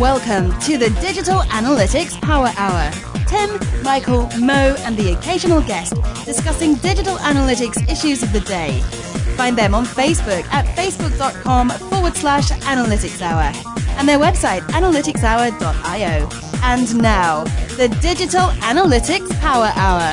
Welcome to the Digital Analytics Power Hour. Tim, Michael, Mo, and the occasional guest discussing digital analytics issues of the day. Find them on Facebook at facebook.com/analytics hour and their website analyticshour.io. And now, the Digital Analytics Power Hour.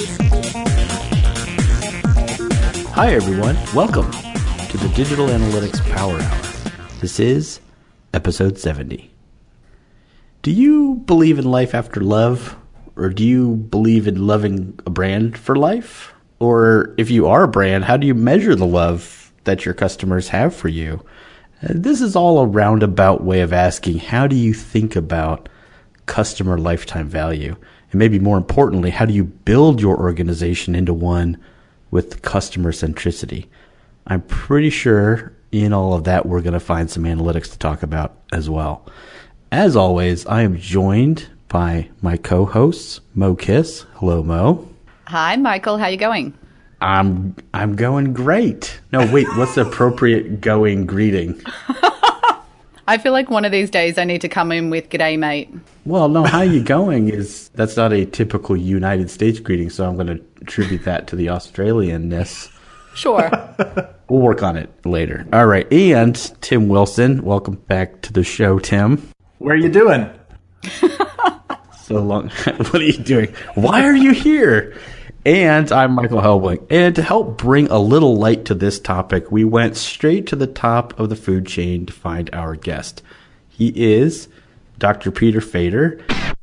Hi everyone, welcome to the Digital Analytics Power Hour. This is episode 70. Do you believe in life after love? Or do you believe in loving a brand for life? Or if you are a brand, how do you measure the love that your customers have for you? This is all a roundabout way of asking, how do you think about customer lifetime value? And maybe more importantly, how do you build your organization into one with customer centricity? I'm pretty sure in all of that, we're going to find some analytics to talk about as well. As always, I am joined by my co-hosts, Mo Kiss. Hello, Mo. Hi, Michael. How you going? I'm going great. No, wait, what's the appropriate going greeting? I feel like one of these days I need to come in with "G'day, mate." Well, no, how you going that's not a typical United States greeting, so I'm going to attribute that to the Australian-ness. Sure. We'll work on it later. All right, and Tim Wilson. Welcome back to the show, Tim. Where are you doing? So long. What are you doing? Why are you here? And I'm Michael Helbling. And to help bring a little light to this topic, we went straight to the top of the food chain to find our guest. He is Dr. Peter Fader.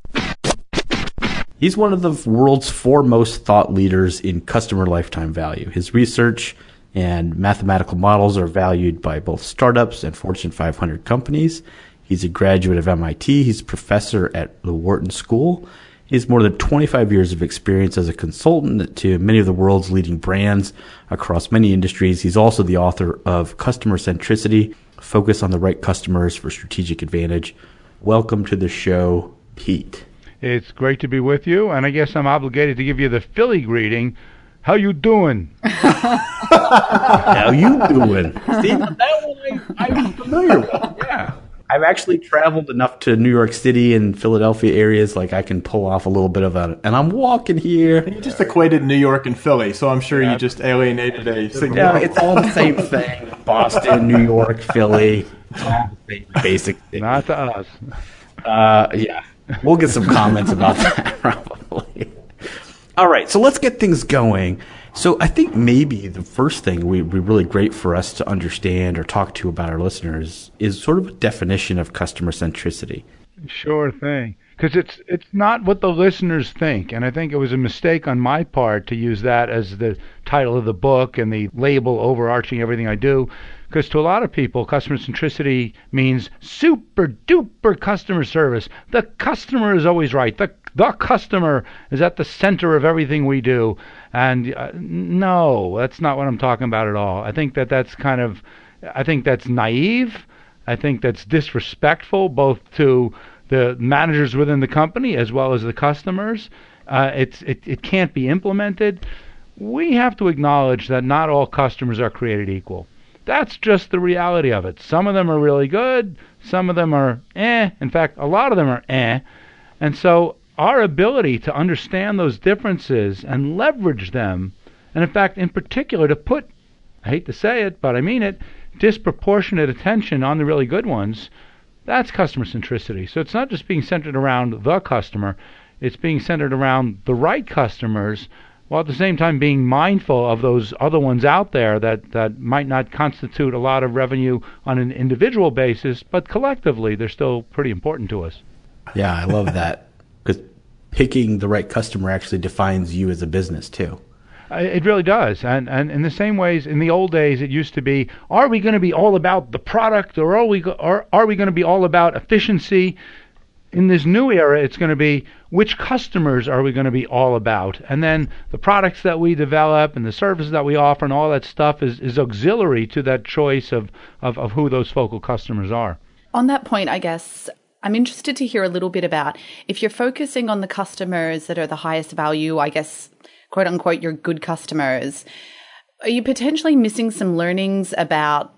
He's one of the world's foremost thought leaders in customer lifetime value. His research and mathematical models are valued by both startups and Fortune 500 companies. He's a graduate of MIT. He's a professor at the Wharton School. He has more than 25 years of experience as a consultant to many of the world's leading brands across many industries. He's also the author of Customer Centricity, Focus on the Right Customers for Strategic Advantage. Welcome to the show, Pete. It's great to be with you, and I guess I'm obligated to give you the Philly greeting. How you doing? How you doing? See, that one I'm familiar with. Yeah. I've actually traveled enough to New York City and Philadelphia areas, like I can pull off a little bit of that. And I'm walking here. You just equated New York and Philly, so I'm sure you just alienated a signal. Yeah, it's all the same thing. Boston, New York, Philly, it's all the same basic thing. Not to us. Yeah, we'll get some comments about that probably. All right, so let's get things going. So I think maybe the first thing would be really great for us to understand or talk to about our listeners is sort of a definition of customer centricity. Sure thing. Because it's not what the listeners think. And I think it was a mistake on my part to use that as the title of the book and the label overarching everything I do. Because to a lot of people, customer centricity means super duper customer service. The customer is always right. The customer is at the center of everything we do. And no, that's not what I'm talking about at all. I think that's naive. I think that's disrespectful both to the managers within the company as well as the customers. It can't be implemented. We have to acknowledge that not all customers are created equal. That's just the reality of it. Some of them are really good. Some of them are In fact, a lot of them are And so our ability to understand those differences and leverage them, and in fact, in particular, to put, I hate to say it, but I mean it, disproportionate attention on the really good ones, that's customer centricity. So it's not just being centered around the customer, it's being centered around the right customers, while at the same time being mindful of those other ones out there that might not constitute a lot of revenue on an individual basis, but collectively they're still pretty important to us. Yeah, I love that. Because picking the right customer actually defines you as a business too. It really does. And in the same ways, in the old days, it used to be, are we going to be all about the product or are we going to be all about efficiency? In this new era, it's going to be, which customers are we going to be all about? And then the products that we develop and the services that we offer and all that stuff is auxiliary to that choice of who those focal customers are. On that point, I guess, I'm interested to hear a little bit about if you're focusing on the customers that are the highest value, I guess, quote unquote, your good customers, are you potentially missing some learnings about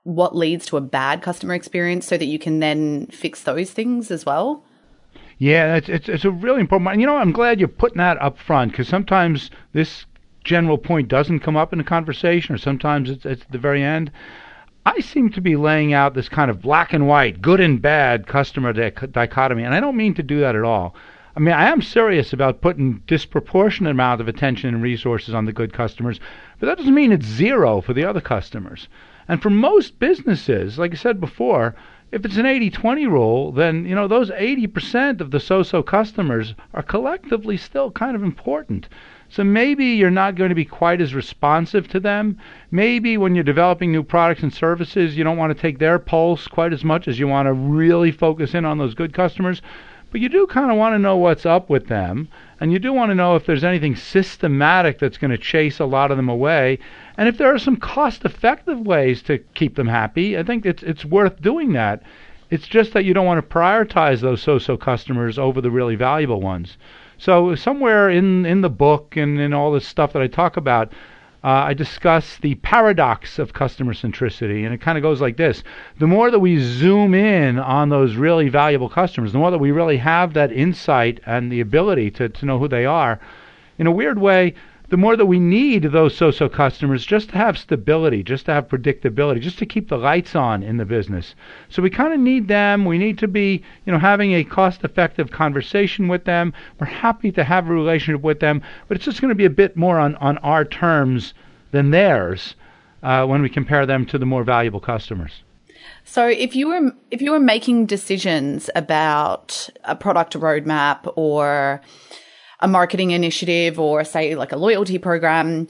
what leads to a bad customer experience so that you can then fix those things as well? Yeah, it's a really important. I'm glad you're putting that up front, because sometimes this general point doesn't come up in a conversation, or sometimes it's at the very end. I seem to be laying out this kind of black and white, good and bad customer dichotomy, and I don't mean to do that at all. I mean, I am serious about putting disproportionate amount of attention and resources on the good customers, but that doesn't mean it's zero for the other customers. And for most businesses, like I said before, if it's an 80-20 rule, then, those 80% of the so-so customers are collectively still kind of important. So maybe you're not going to be quite as responsive to them. Maybe when you're developing new products and services, you don't want to take their pulse quite as much as you want to really focus in on those good customers. But you do kind of want to know what's up with them, and you do want to know if there's anything systematic that's going to chase a lot of them away, and if there are some cost-effective ways to keep them happy. I think it's worth doing that. It's just that you don't want to prioritize those so-so customers over the really valuable ones. So somewhere in the book and in all this stuff that I talk about, I discuss the paradox of customer centricity, and it kind of goes like this. The more that we zoom in on those really valuable customers, the more that we really have that insight and the ability to know who they are, in a weird way, the more that we need those so-so customers just to have stability, just to have predictability, just to keep the lights on in the business. So we kind of need them. We need to be, having a cost-effective conversation with them. We're happy to have a relationship with them, but it's just going to be a bit more on our terms than theirs when we compare them to the more valuable customers. So if you were making decisions about a product roadmap or a marketing initiative, or say like a loyalty program,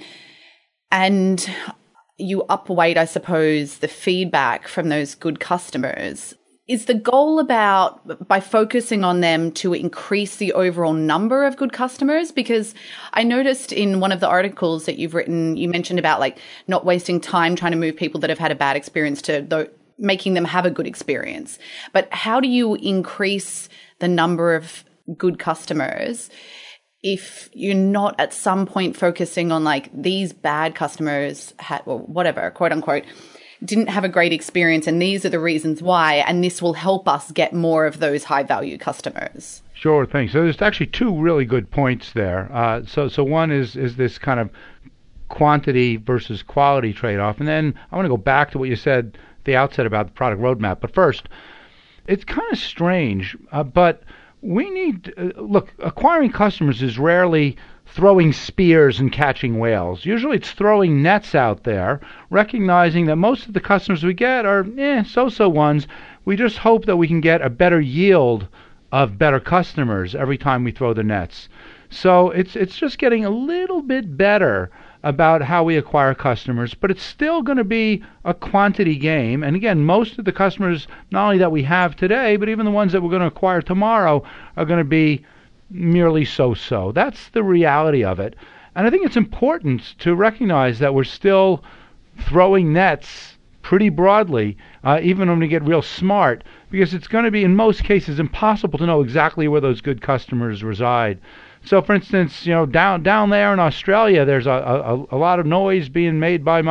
and you upweight, I suppose, the feedback from those good customers, is the goal by focusing on them to increase the overall number of good customers? Because I noticed in one of the articles that you've written, you mentioned about like not wasting time trying to move people that have had a bad experience to making them have a good experience. But how do you increase the number of good customers if you're not at some point focusing on like these bad customers or whatever, quote unquote, didn't have a great experience and these are the reasons why, and this will help us get more of those high value customers? Sure thing. So there's actually two really good points there. So one is this kind of quantity versus quality trade-off. And then I want to go back to what you said at the outset about the product roadmap. But first, it's kind of strange, but we need, look, acquiring customers is rarely throwing spears and catching whales. Usually it's throwing nets out there, recognizing that most of the customers we get are so-so ones. We just hope that we can get a better yield of better customers every time we throw the nets. So it's just getting a little bit better about how we acquire customers, but it's still going to be a quantity game. And again, most of the customers, not only that we have today, but even the ones that we're going to acquire tomorrow are going to be merely so-so. That's the reality of it. And I think it's important to recognize that we're still throwing nets pretty broadly, even when we get real smart, because it's going to be, in most cases, impossible to know exactly where those good customers reside. So, for instance, down there in Australia, there's a lot of noise being made by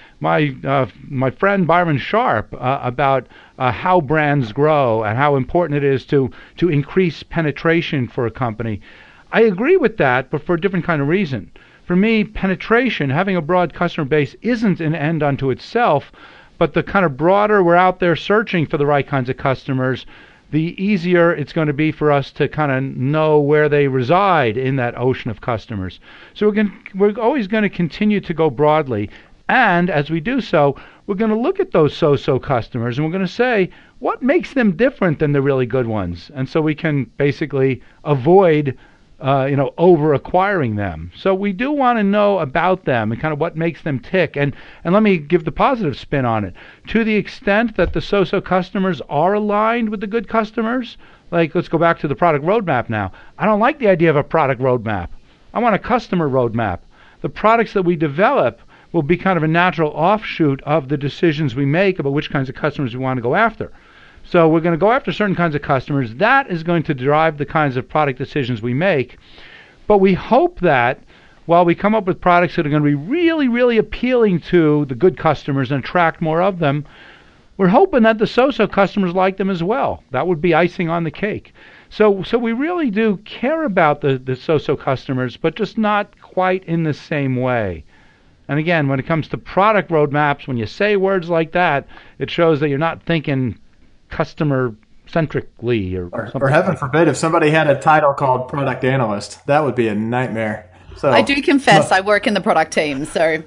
my friend Byron Sharp about how brands grow and how important it is to increase penetration for a company. I agree with that, but for a different kind of reason. For me, penetration, having a broad customer base, isn't an end unto itself, but the kind of broader we're out there searching for the right kinds of customers, the easier it's going to be for us to kind of know where they reside in that ocean of customers. So we're always going to continue to go broadly. And as we do so, we're going to look at those so-so customers and we're going to say, what makes them different than the really good ones? And so we can basically avoid over acquiring them. So we do want to know about them and kind of what makes them tick. And let me give the positive spin on it. To the extent that the so-so customers are aligned with the good customers, like let's go back to the product roadmap now. I don't like the idea of a product roadmap. I want a customer roadmap. The products that we develop will be kind of a natural offshoot of the decisions we make about which kinds of customers we want to go after. So we're going to go after certain kinds of customers. That is going to drive the kinds of product decisions we make. But we hope that while we come up with products that are going to be really, really appealing to the good customers and attract more of them, we're hoping that the so-so customers like them as well. That would be icing on the cake. So we really do care about the so-so customers, but just not quite in the same way. And again, when it comes to product roadmaps, when you say words like that, it shows that you're not thinking customer-centrically or something. Or heaven forbid, if somebody had a title called product analyst, that would be a nightmare. So I do confess I work in the product team, so...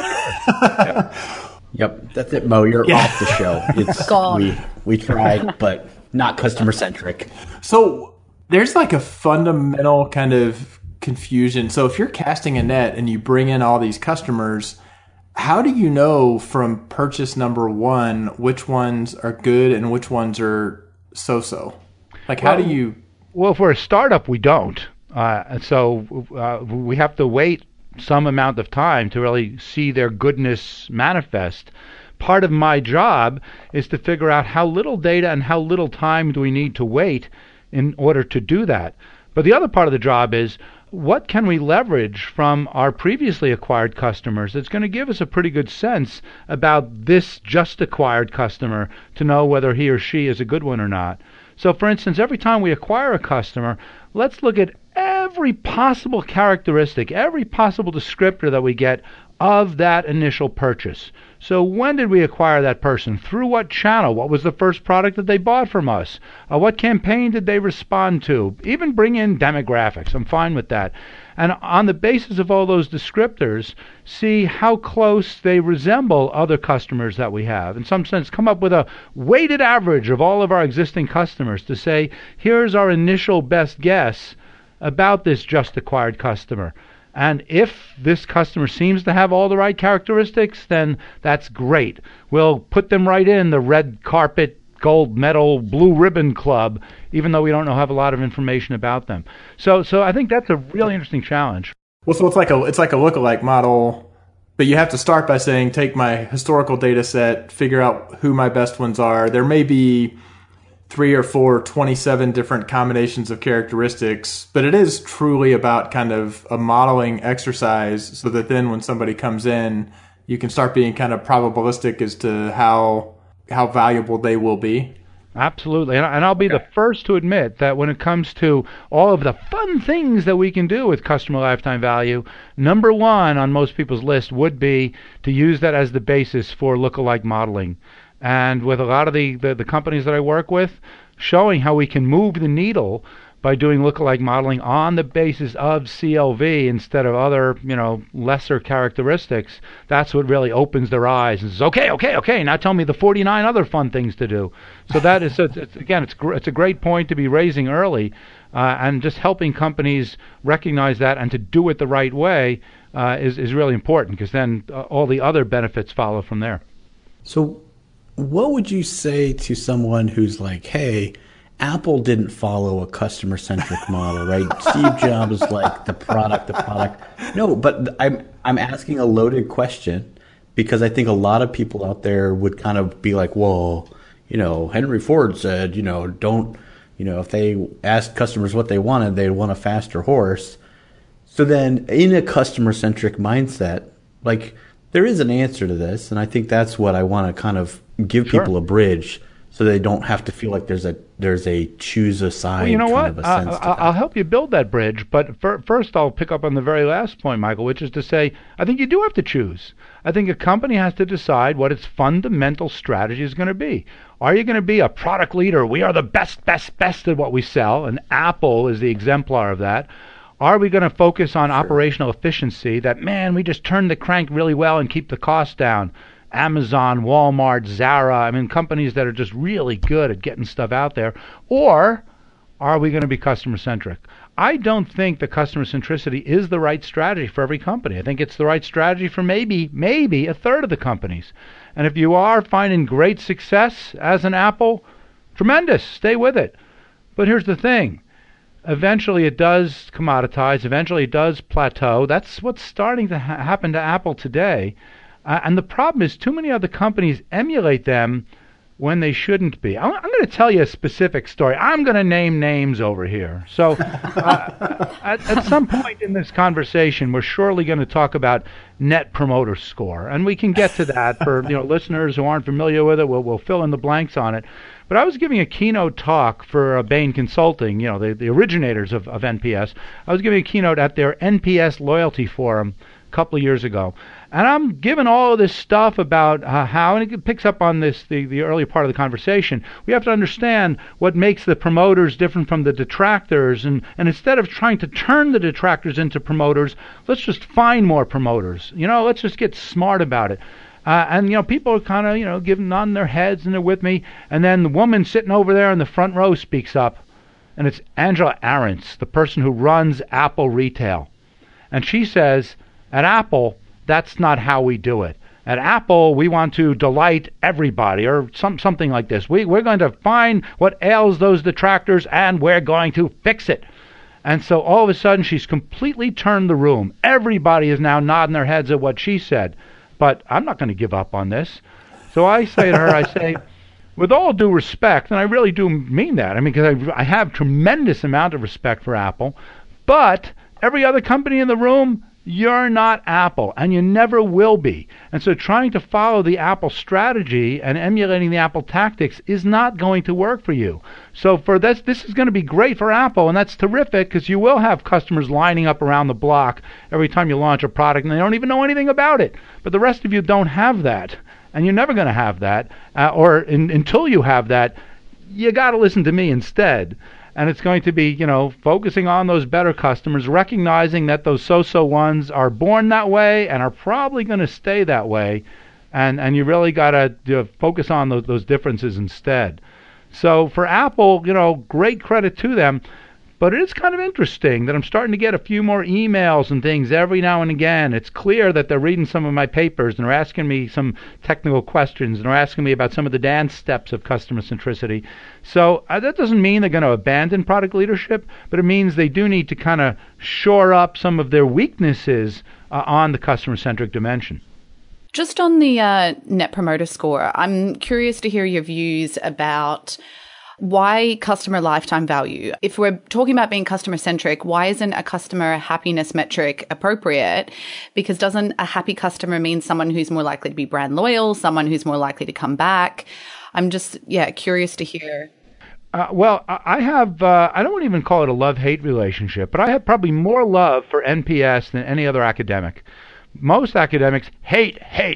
Yep, that's it, Mo. You're off the show. It's Gone. We tried, but not customer-centric. So there's like a fundamental kind of confusion. So if you're casting a net and you bring in all these customers, how do you know from purchase number one which ones are good and which ones are so-so? Like, how do you... Well, for a startup, we don't. So we have to wait some amount of time to really see their goodness manifest. Part of my job is to figure out how little data and how little time do we need to wait in order to do that. But the other part of the job is, what can we leverage from our previously acquired customers that's going to give us a pretty good sense about this just acquired customer to know whether he or she is a good one or not. So, for instance, every time we acquire a customer, let's look at every possible characteristic, every possible descriptor that we get of that initial purchase. So when did we acquire that person? Through what channel? What was the first product that they bought from us? What campaign did they respond to? Even bring in demographics. I'm fine with that. And on the basis of all those descriptors, see how close they resemble other customers that we have. In some sense, come up with a weighted average of all of our existing customers to say, here's our initial best guess about this just acquired customer. And if this customer seems to have all the right characteristics, then that's great. We'll put them right in the red carpet, gold medal, blue ribbon club, even though we don't have a lot of information about them. So I think that's a really interesting challenge. Well, so it's like a lookalike model, but you have to start by saying, take my historical data set, figure out who my best ones are. There may be 3 or 4, 27 different combinations of characteristics, but it is truly about kind of a modeling exercise so that then when somebody comes in, you can start being kind of probabilistic as to how valuable they will be. Absolutely. And I'll be the first to admit that when it comes to all of the fun things that we can do with customer lifetime value, number one on most people's list would be to use that as the basis for lookalike modeling. And with a lot of the companies that I work with, showing how we can move the needle by doing lookalike modeling on the basis of CLV instead of other, lesser characteristics, that's what really opens their eyes and says, okay, now tell me the 49 other fun things to do. So that is, it's a great point to be raising early, and just helping companies recognize that and to do it the right way is really important, because then all the other benefits follow from there. So what would you say to someone who's like, hey, Apple didn't follow a customer-centric model, right? Steve Jobs was like the product. No, but I'm asking a loaded question because I think a lot of people out there would kind of be like, well, Henry Ford said, don't, if they asked customers what they wanted, they'd want a faster horse. So then in a customer-centric mindset, like, there is an answer to this, and I think that's what I want to kind of give people a bridge so they don't have to feel like there's a choose a side. Well, you know kind what? Of a sense to I'll help you build that bridge, but first I'll pick up on the very last point, Michael, which is to say I think you do have to choose. I think a company has to decide what its fundamental strategy is going to be. Are you going to be a product leader? We are the best at what we sell, and Apple is the exemplar of that. Are we going to focus on operational efficiency, that, man, we just turn the crank really well and keep the cost down? Amazon, Walmart, Zara, companies that are just really good at getting stuff out there. Or are we going to be customer-centric? I don't think the customer centricity is the right strategy for every company. I think it's the right strategy for maybe a third of the companies. And if you are finding great success as an Apple, tremendous, stay with it. But here's the thing. Eventually it does commoditize. Eventually it does plateau. That's what's starting to happen to Apple today. And the problem is too many other companies emulate them when they shouldn't be. I'm going to tell you a specific story. I'm going to name names over here. So at some point in this conversation, we're surely going to talk about Net Promoter Score, and we can get to that for listeners who aren't familiar with it. We'll fill in the blanks on it. But I was giving a keynote talk for Bain Consulting, the originators of NPS. I was giving a keynote at their NPS Loyalty Forum a couple of years ago. And I'm giving all of this stuff about how, and it picks up on this, the early part of the conversation, we have to understand what makes the promoters different from the detractors. And instead of trying to turn the detractors into promoters, let's just find more promoters. Let's just get smart about it. And people are kind of, giving nodding their heads and they're with me. And then the woman sitting over there in the front row speaks up. And it's Angela Ahrendts, the person who runs Apple Retail. And she says, at Apple, that's not how we do it. At Apple, we want to delight everybody, or something like this. We're going to find what ails those detractors, and we're going to fix it. And so all of a sudden, she's completely turned the room. Everybody is now nodding their heads at what she said. But I'm not going to give up on this. So I say to her, with all due respect, and I really do mean that, because I have tremendous amount of respect for Apple, but every other company in the room, you're not Apple, and you never will be. And so trying to follow the Apple strategy and emulating the Apple tactics is not going to work for you. So for this is going to be great for Apple, and that's terrific because you will have customers lining up around the block every time you launch a product, and they don't even know anything about it. But the rest of you don't have that, and you're never going to have that, until you have that, you got to listen to me instead. And it's going to be, focusing on those better customers, recognizing that those so-so ones are born that way and are probably going to stay that way. And you really got to focus on those differences instead. So for Apple, great credit to them. But it is kind of interesting that I'm starting to get a few more emails and things every now and again. It's clear that they're reading some of my papers and they're asking me some technical questions and they're asking me about some of the dance steps of customer centricity. So that doesn't mean they're going to abandon product leadership, but it means they do need to kind of shore up some of their weaknesses on the customer-centric dimension. Just on the Net Promoter Score, I'm curious to hear your views about why customer lifetime value. If we're talking about being customer centric, why isn't a customer happiness metric appropriate? Because doesn't a happy customer mean someone who's more likely to be brand loyal, someone who's more likely to come back? I'm just, curious to hear. Well, I have, I don't even call it a love-hate relationship, but I have probably more love for NPS than any other academic. Most academics hate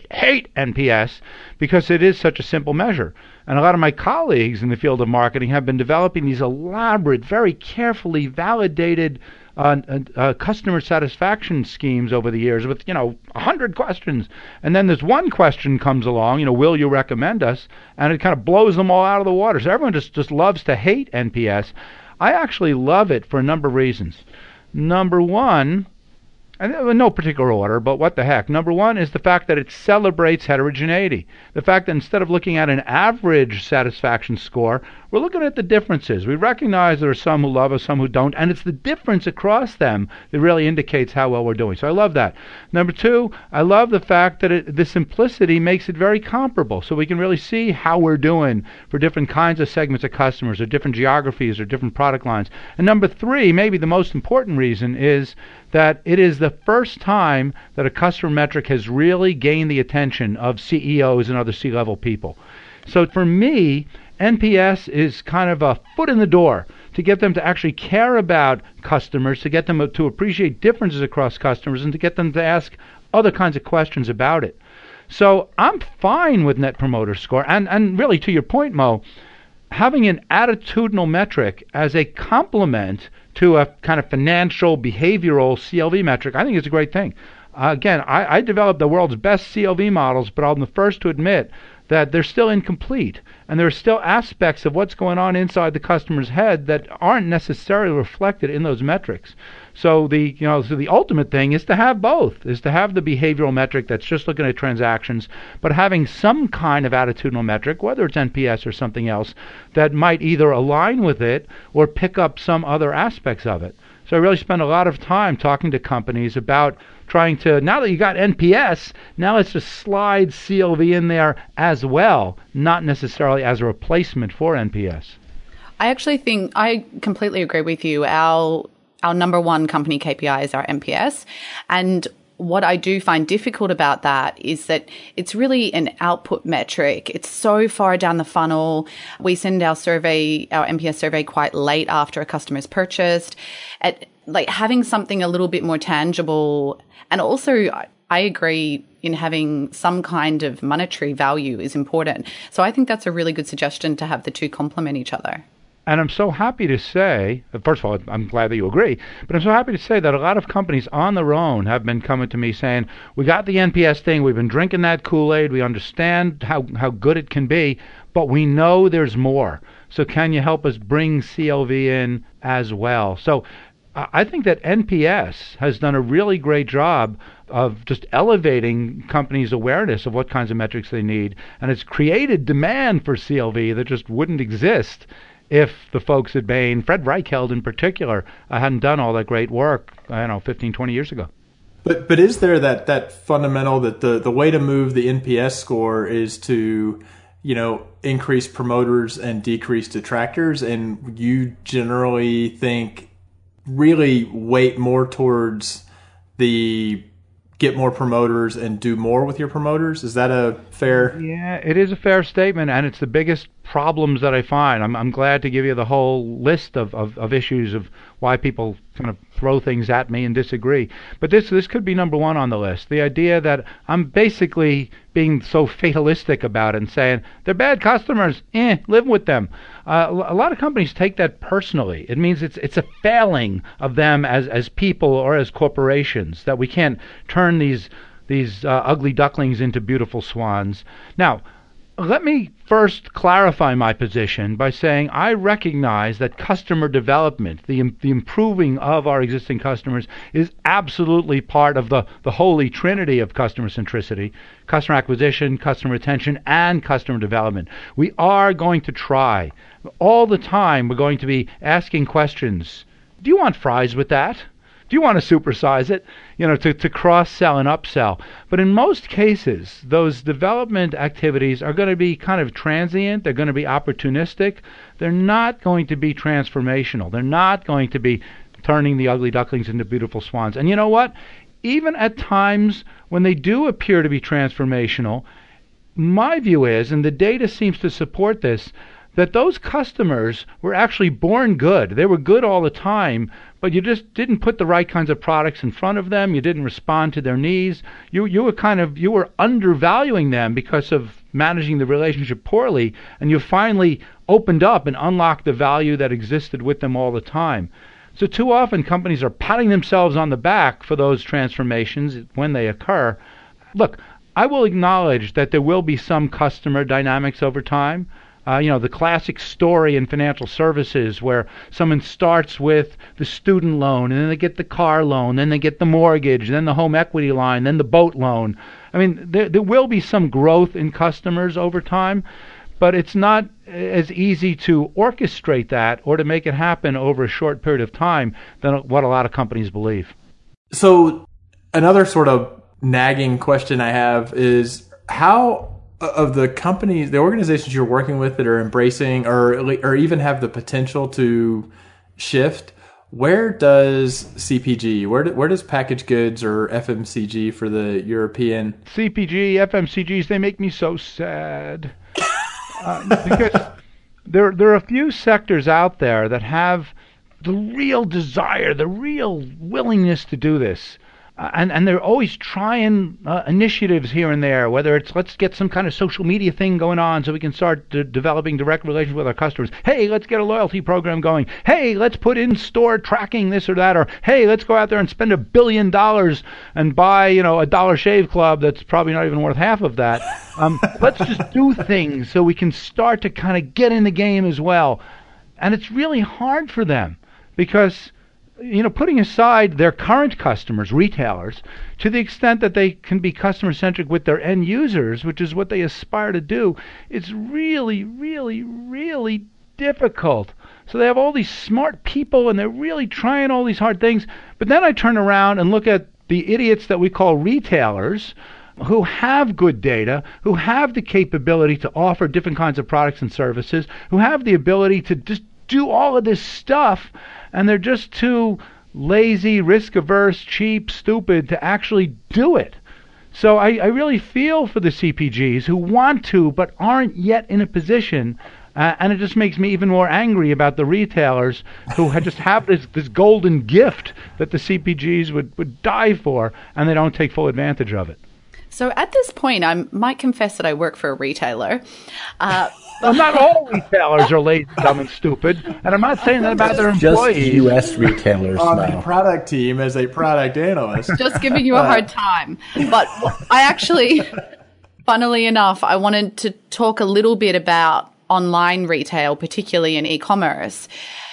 NPS because it is such a simple measure. And a lot of my colleagues in the field of marketing have been developing these elaborate, very carefully validated customer satisfaction schemes over the years with, 100 questions. And then this one question comes along, will you recommend us? And it kind of blows them all out of the water. So everyone just loves to hate NPS. I actually love it for a number of reasons. Number one, and in no particular order, but what the heck. Number one is the fact that it celebrates heterogeneity. The fact that instead of looking at an average satisfaction score, we're looking at the differences. We recognize there are some who love us, some who don't, and it's the difference across them that really indicates how well we're doing. So I love that. Number two, I love the fact that the simplicity makes it very comparable, so we can really see how we're doing for different kinds of segments of customers or different geographies or different product lines. And number three, maybe the most important reason, is that it is the first time that a customer metric has really gained the attention of CEOs and other C-level people. So for me, NPS is kind of a foot in the door to get them to actually care about customers, to get them to appreciate differences across customers, and to get them to ask other kinds of questions about it. So I'm fine with Net Promoter Score. And really, to your point, Mo, having an attitudinal metric as a complement to a kind of financial, behavioral CLV metric, I think is a great thing. Again, I developed the world's best CLV models, but I'm the first to admit that they're still incomplete, and there are still aspects of what's going on inside the customer's head that aren't necessarily reflected in those metrics. So the ultimate thing is to have both, is to have the behavioral metric that's just looking at transactions, but having some kind of attitudinal metric, whether it's NPS or something else, that might either align with it or pick up some other aspects of it. So I really spend a lot of time talking to companies about trying to, now that you got NPS, now let's just slide CLV in there as well, not necessarily as a replacement for NPS. I actually think I completely agree with you. Our number one company KPI is our NPS. And what I do find difficult about that is that it's really an output metric. It's so far down the funnel. We send our NPS survey quite late after a customer's purchased. Like having something a little bit more tangible. And also, I agree in having some kind of monetary value is important. So I think that's a really good suggestion to have the two complement each other. And I'm so happy to say, first of all, I'm glad that you agree, but I'm so happy to say that a lot of companies on their own have been coming to me saying, we got the NPS thing, we've been drinking that Kool-Aid, we understand how good it can be, but we know there's more. So can you help us bring CLV in as well? So I think that NPS has done a really great job of just elevating companies' awareness of what kinds of metrics they need, and it's created demand for CLV that just wouldn't exist if the folks at Bain, Fred Reichheld in particular, hadn't done all that great work, 15, 20 years ago. But is there that fundamental that the way to move the NPS score is to, increase promoters and decrease detractors, and you generally think really weight more towards the get more promoters and do more with your promoters? Is that a fair? Yeah, it is a fair statement, and it's the biggest problems that I find. I'm glad to give you the whole list of issues of why people kind of throw things at me and disagree. But this could be number one on the list. The idea that I'm basically being so fatalistic about it and saying, they're bad customers, live with them. A lot of companies take that personally. It means it's a failing of them as people or as corporations, that we can't turn these ugly ducklings into beautiful swans. Now, let me first clarify my position by saying I recognize that customer development, the improving of our existing customers, is absolutely part of the holy trinity of customer centricity: customer acquisition, customer retention, and customer development. We are going to try. All the time we're going to be asking questions. Do you want fries with that? Do you want to supersize it, to cross-sell and upsell? But in most cases, those development activities are going to be kind of transient. They're going to be opportunistic. They're not going to be transformational. They're not going to be turning the ugly ducklings into beautiful swans. And you know what? Even at times when they do appear to be transformational, my view is, and the data seems to support this, that those customers were actually born good. They were good all the time, but you just didn't put the right kinds of products in front of them. You didn't respond to their needs. You were undervaluing them because of managing the relationship poorly, and you finally opened up and unlocked the value that existed with them all the time. So too often companies are patting themselves on the back for those transformations when they occur. Look, I will acknowledge that there will be some customer dynamics over time. The classic story in financial services where someone starts with the student loan, and then they get the car loan, then they get the mortgage, then the home equity line, then the boat loan. I mean, there will be some growth in customers over time, but it's not as easy to orchestrate that or to make it happen over a short period of time than what a lot of companies believe. So another sort of nagging question I have is, how of the companies, the organizations you're working with that are embracing or even have the potential to shift, where does CPG, where does packaged goods or FMCG for the European? CPG, FMCGs, they make me so sad. Because there are a few sectors out there that have the real desire, the real willingness to do this. And they're always trying initiatives here and there, whether it's let's get some kind of social media thing going on so we can start developing direct relations with our customers. Hey, let's get a loyalty program going. Hey, let's put in-store tracking this or that. Or, hey, let's go out there and spend $1 billion and buy, a Dollar Shave Club that's probably not even worth half of that. Let's just do things so we can start to kind of get in the game as well. And it's really hard for them because, putting aside their current customers, retailers, to the extent that they can be customer-centric with their end users, which is what they aspire to do, it's really, really, really difficult. So they have all these smart people, and they're really trying all these hard things. But then I turn around and look at the idiots that we call retailers, who have good data, who have the capability to offer different kinds of products and services, who have the ability to just do all of this stuff, and they're just too lazy, risk-averse, cheap, stupid to actually do it. So I really feel for the CPGs who want to but aren't yet in a position, and it just makes me even more angry about the retailers who just have this golden gift that the CPGs would die for, and they don't take full advantage of it. So at this point, I might confess that I work for a retailer. Well, not all retailers are lazy, dumb, and stupid, and I'm not saying that about their employees. Just U.S. retailers On now. the product team as a product analyst. Just giving you a hard time. But I actually, funnily enough, I wanted to talk a little bit about online retail, particularly in e-commerce.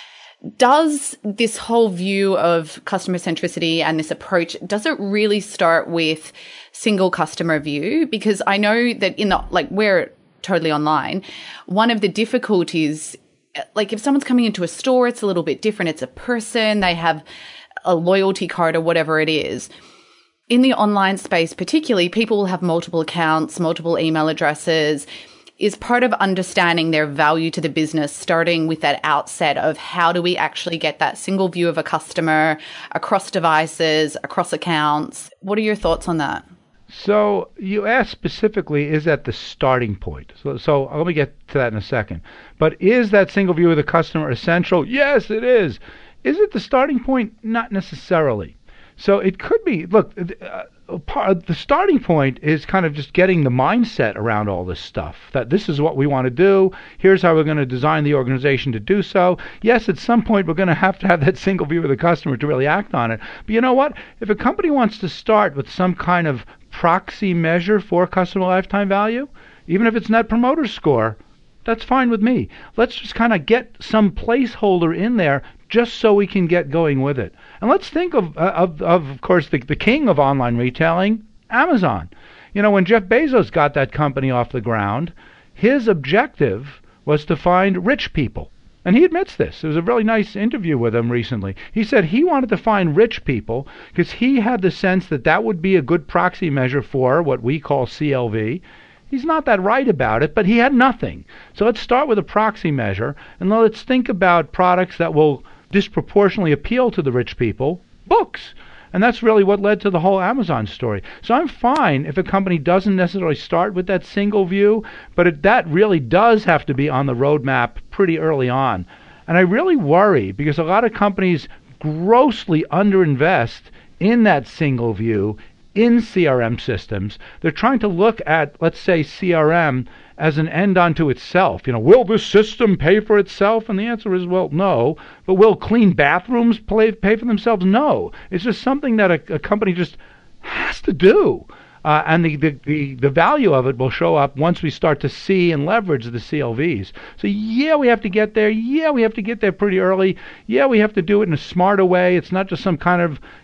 Does this whole view of customer centricity and this approach, does it really start with single customer view? Because I know that we're totally online. One of the difficulties, like if someone's coming into a store, it's a little bit different. It's a person, they have a loyalty card or whatever it is. In the online space, particularly, people will have multiple accounts, multiple email addresses. Is part of understanding their value to the business, starting with that outset of how do we actually get that single view of a customer across devices, across accounts? What are your thoughts on that? So you asked specifically, is that the starting point? So let me get to that in a second. But is that single view of the customer essential? Yes, it is. Is it the starting point? Not necessarily. So it could be, look, the starting point is kind of just getting the mindset around all this stuff, that this is what we want to do. Here's how we're going to design the organization to do so. Yes, at some point we're going to have that single view of the customer to really act on it. But you know what? If a company wants to start with some kind of proxy measure for customer lifetime value, even if it's Net Promoter Score, that's fine with me. Let's just kind of get some placeholder in there just so we can get going with it. And let's think of course, the king of online retailing, Amazon. You know, when Jeff Bezos got that company off the ground, his objective was to find rich people. And he admits this. There was a really nice interview with him recently. He said he wanted to find rich people because he had the sense that that would be a good proxy measure for what we call CLV. He's not that right about it, but he had nothing. So let's start with a proxy measure, and let's think about products that will disproportionately appeal to the rich people, books. And that's really what led to the whole Amazon story. So I'm fine if a company doesn't necessarily start with that single view, but that really does have to be on the roadmap pretty early on. And I really worry because a lot of companies grossly underinvest in that single view in CRM systems. They're trying to look at, let's say, CRM as an end unto itself. You know, will this system pay for itself? And the answer is, well, no. But will clean bathrooms pay for themselves? No. It's just something that a company just has to do. And the value of it will show up once we start to see and leverage the CLVs. So yeah, we have to get there. Yeah, we have to get there pretty early. Yeah, we have to do it in a smarter way. It's not just some kind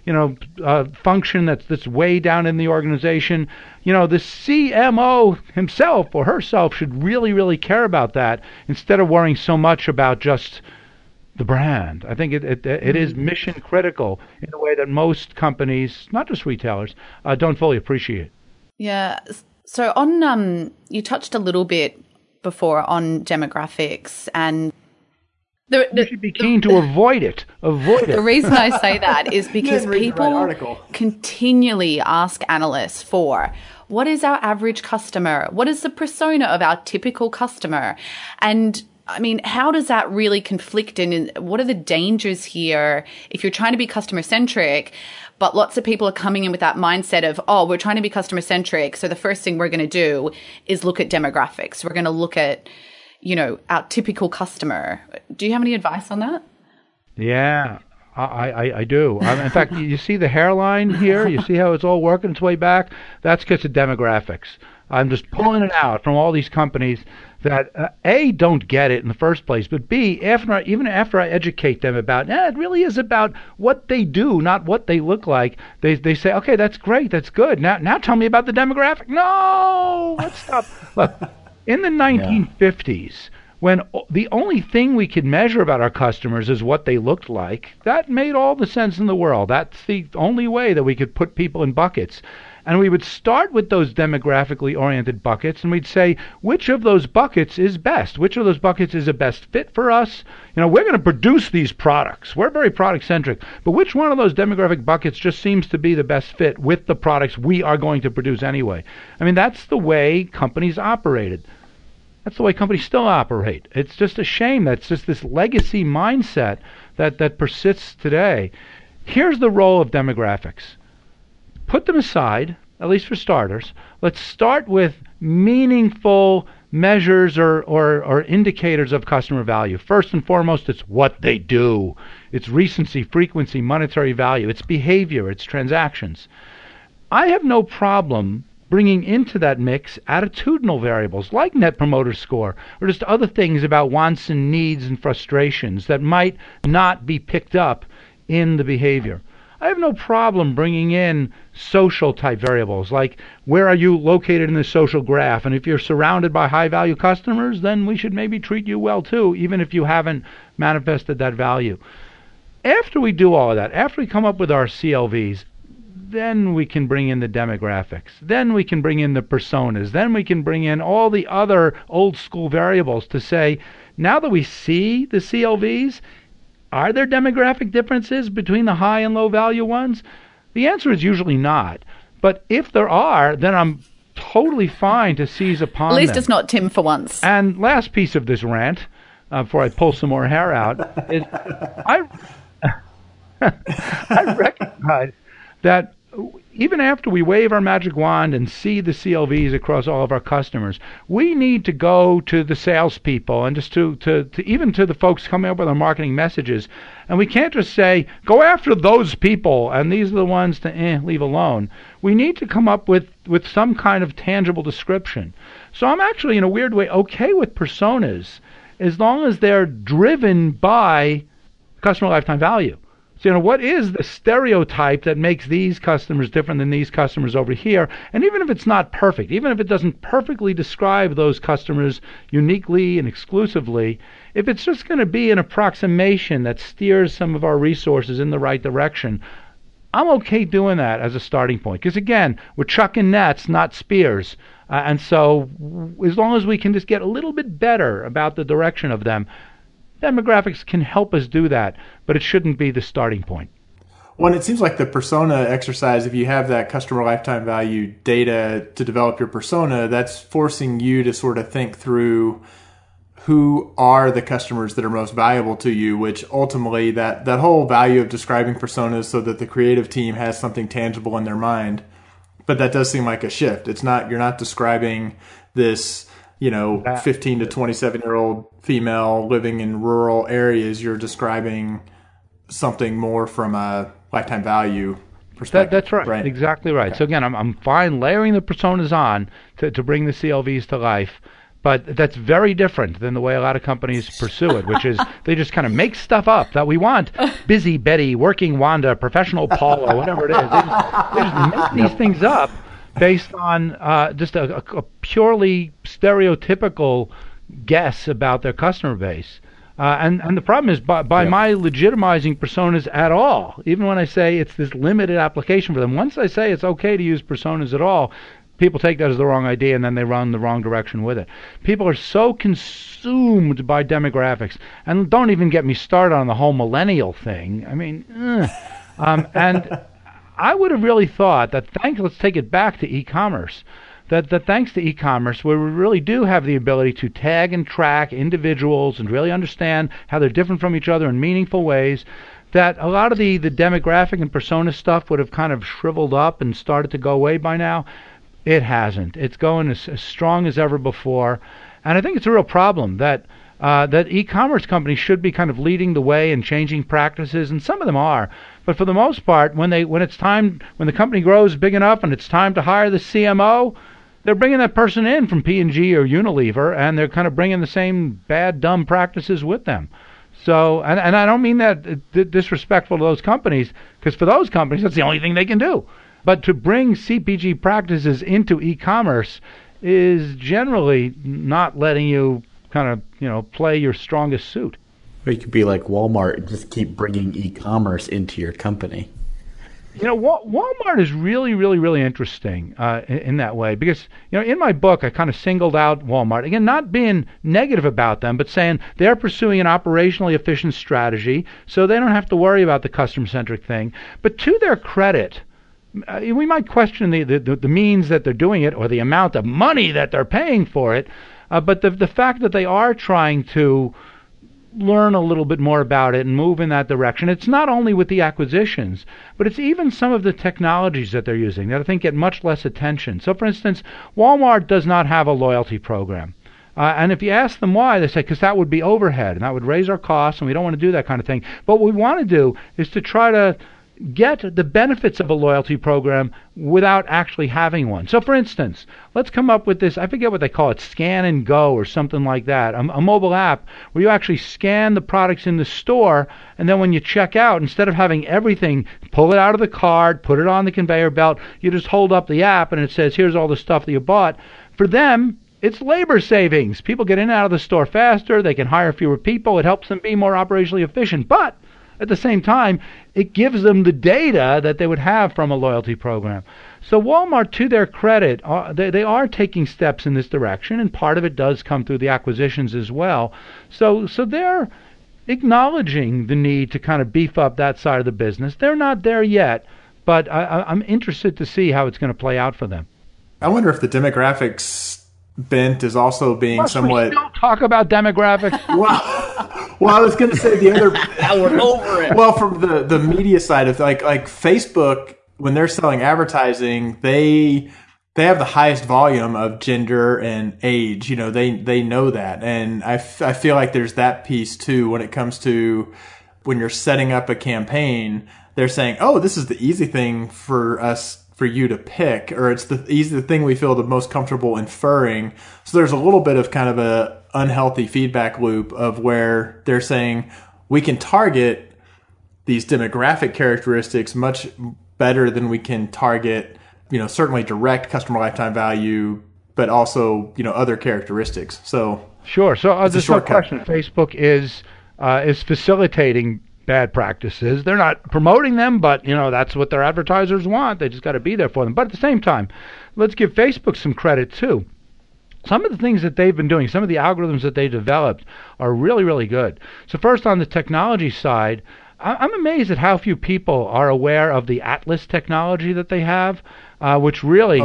of function that's way down in the organization. You know, the CMO himself or herself should really, really care about that instead of worrying so much about just the brand. I think it is mission critical in a way that most companies, not just retailers, don't fully appreciate. Yeah. So on you touched a little bit before on demographics, and you should be keen to avoid it. The reason I say that is because people continually ask analysts for what is our average customer? What is the persona of our typical customer? And I mean, how does that really conflict in? What are the dangers here if you're trying to be customer centric, but lots of people are coming in with that mindset of, oh, we're trying to be customer centric, so the first thing we're going to do is look at demographics. We're going to look at, our typical customer. Do you have any advice on that? Yeah, I do. In fact, you see the hairline here? You see how it's all working its way back? That's because of demographics. I'm just pulling it out from all these companies that A, don't get it in the first place, but B, even after I educate them about, it really is about what they do, not what they look like. They say, okay, that's great, that's good. Now tell me about the demographic. No, let's stop. Look, in the 1950s, when the only thing we could measure about our customers is what they looked like, that made all the sense in the world. That's the only way that we could put people in buckets. And we would start with those demographically oriented buckets, and we'd say, which of those buckets is best? Which of those buckets is a best fit for us? You know, we're going to produce these products. We're very product-centric. But which one of those demographic buckets just seems to be the best fit with the products we are going to produce anyway? I mean, that's the way companies operated. That's the way companies still operate. It's just a shame. That's just this legacy mindset that persists today. Here's the role of demographics. Put them aside, at least for starters. Let's start with meaningful measures or indicators of customer value. First and foremost, it's what they do. It's recency, frequency, monetary value. It's behavior. It's transactions. I have no problem bringing into that mix attitudinal variables like Net Promoter Score or just other things about wants and needs and frustrations that might not be picked up in the behavior. I have no problem bringing in social type variables like where are you located in the social graph, and if you're surrounded by high value customers, then we should maybe treat you well too, even if you haven't manifested that value. After we do all of that, after we come up with our CLVs, then we can bring in the demographics. Then we can bring in the personas. Then we can bring in all the other old school variables to say, now that we see the CLVs, are there demographic differences between the high and low value ones? The answer is usually not. But if there are, then I'm totally fine to seize upon them. At least it's not Tim for once. And last piece of this rant, before I pull some more hair out, is I recognize that even after we wave our magic wand and see the CLVs across all of our customers, we need to go to the salespeople and just to even to the folks coming up with our marketing messages, and we can't just say, go after those people and these are the ones to leave alone. We need to come up with some kind of tangible description. So I'm actually, in a weird way, okay with personas as long as they're driven by customer lifetime value. So, what is the stereotype that makes these customers different than these customers over here? And even if it's not perfect, even if it doesn't perfectly describe those customers uniquely and exclusively, if it's just going to be an approximation that steers some of our resources in the right direction, I'm okay doing that as a starting point. Because again, we're chucking nets, not spears. And so as long as we can just get a little bit better about the direction of them, demographics can help us do that, but it shouldn't be the starting point. Well, it seems like the persona exercise, if you have that customer lifetime value data to develop your persona, that's forcing you to sort of think through who are the customers that are most valuable to you, which ultimately that whole value of describing personas so that the creative team has something tangible in their mind. But that does seem like a shift. It's not, you're not describing this 15 to 27-year-old female living in rural areas. You're describing something more from a lifetime value perspective. That's right. Exactly right. Okay. So again, I'm fine layering the personas on to bring the CLVs to life, but that's very different than the way a lot of companies pursue it, which is they just kind of make stuff up that we want. Busy Betty, working Wanda, professional Paula, whatever it is. They just make these things up based on just a purely stereotypical guess about their customer base. And the problem is, by my legitimizing personas at all, even when I say it's this limited application for them, once I say it's okay to use personas at all, people take that as the wrong idea and then they run the wrong direction with it. People are so consumed by demographics, and don't even get me started on the whole millennial thing. I mean, and I would have really thought that, let's take it back to e-commerce, that thanks to e-commerce, where we really do have the ability to tag and track individuals and really understand how they're different from each other in meaningful ways, that a lot of the demographic and persona stuff would have kind of shriveled up and started to go away by now. It hasn't. It's going as strong as ever before. And I think it's a real problem that e-commerce companies should be kind of leading the way and changing practices, and some of them are. But for the most part, when the company grows big enough and it's time to hire the CMO, they're bringing that person in from P&G or Unilever, and they're kind of bringing the same bad, dumb practices with them. So, and I don't mean that disrespectful to those companies, because for those companies, that's the only thing they can do. But to bring CPG practices into e-commerce is generally not letting you kind of play your strongest suit. Or you could be like Walmart and just keep bringing e-commerce into your company. Walmart is really, really, really interesting in that way because, in my book, I kind of singled out Walmart. Again, not being negative about them, but saying they're pursuing an operationally efficient strategy, so they don't have to worry about the customer-centric thing. But to their credit, we might question the means that they're doing it or the amount of money that they're paying for it, but the fact that they are trying to learn a little bit more about it and move in that direction. It's not only with the acquisitions, but it's even some of the technologies that they're using that I think get much less attention. So, for instance, Walmart does not have a loyalty program. And if you ask them why, they say, because that would be overhead and that would raise our costs and we don't want to do that kind of thing. But what we want to do is to try to get the benefits of a loyalty program without actually having one. So, for instance, let's come up with this, I forget what they call it, Scan and Go or something like that, a mobile app where you actually scan the products in the store, and then when you check out, instead of having everything, pull it out of the cart, put it on the conveyor belt, you just hold up the app and it says, here's all the stuff that you bought. For them, it's labor savings. People get in and out of the store faster, they can hire fewer people, it helps them be more operationally efficient, but at the same time, it gives them the data that they would have from a loyalty program. So Walmart, to their credit, they are taking steps in this direction, and part of it does come through the acquisitions as well. So they're acknowledging the need to kind of beef up that side of the business. They're not there yet, but I'm interested to see how it's going to play out for them. I wonder if the demographics bent is also being somewhat... We don't talk about demographics. Well, I was going to say the other... Now we're over it. Well, from the media side of like Facebook, when they're selling advertising, they have the highest volume of gender and age. They know that, and I feel like there's that piece too when it comes to when you're setting up a campaign. They're saying, "Oh, this is the easy thing for you to pick," or it's the thing we feel the most comfortable inferring. So there's a little bit of kind of a unhealthy feedback loop of where they're saying we can target these demographic characteristics much better than we can target, certainly direct customer lifetime value, but also, other characteristics. So sure. So it's a shortcut. Question. Facebook is facilitating bad practices. They're not promoting them, but that's what their advertisers want. They just got to be there for them. But at the same time, let's give Facebook some credit too. Some of the things that they've been doing, some of the algorithms that they developed are really, really good. So first, on the technology side, I'm amazed at how few people are aware of the Atlas technology that they have, which really,